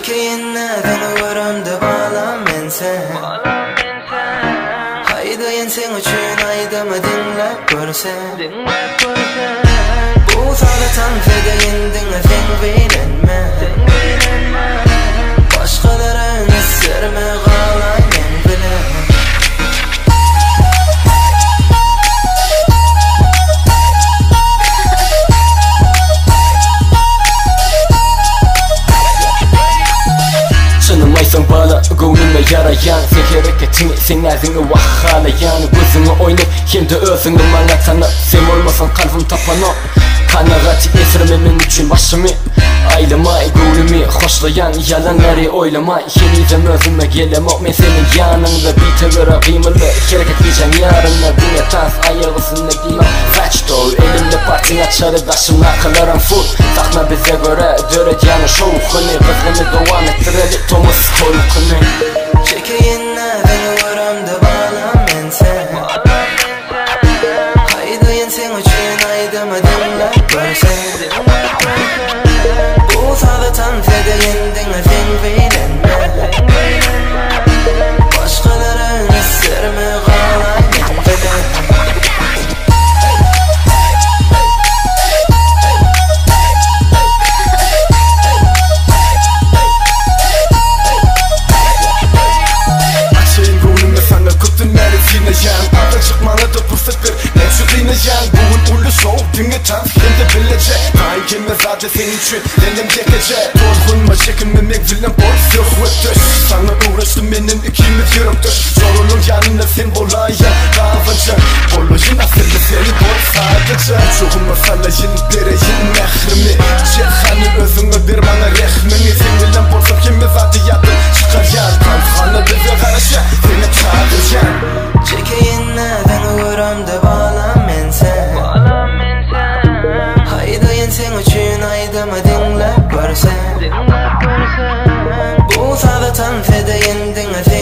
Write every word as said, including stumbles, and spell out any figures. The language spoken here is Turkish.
Çekeyim beni varamda bağlam men sen Haydayin sen üçün aydama dinlep görsen Bu sağlatan fedeyin dinle sen bilinme Başkaların isterme ağlayın bile Çınımaysan bana gönlüme yarayan Sen hareketini sen ağzını vahhalayan Gözünü oynayıp şimdi özünü bana tanı Sen olmasan kalbim tapana Kanagati esirmemin için başımı Aylamay gönlümü hoşlayan yalanları oylamay Yeniden özüme gelemem ben senin yanında Bir tevera kıymalı hareket diyeceğim yarına Dünya tans ayağısını giymem Faç doğru elimde partin açarı Daşımla kılarım full Takma bize göre döreceğini şovkunu Kızgını devam ettirelim Thomas korkunu Çekeyim beni varamda bağlam men sen Haydayin sen üçün aydama dinlep görsen Bu sağlatan fedeyin dinle sen bilinme Başkaların isterme ağlayın bile Arda çıkmana da fırsat ver Ne çıklaynacan Bugün ulu şov Dünge tam Hem de bilecek Kain gelmez sadece senin için Denem çekecek Korkunma çekinmemek Villen boy Sıhvet Sana uğraştım benim ikimiz yürüktür Zorunun yanına sen bolayan Kavacı Bolojun asırda seni boy sadece Çoğuma salayın Dereyin mehrimi Çekhanı özünü bir bana rehmini Sen villen bolsam kime zaten yatın Çıkacan Kalkanı bize karşı Seni çağıracağım Çekeyim beni varamda bağlam men sen Haydayin sen üçün aydama dinlep görsen Bu sağlatan fedeyin dinle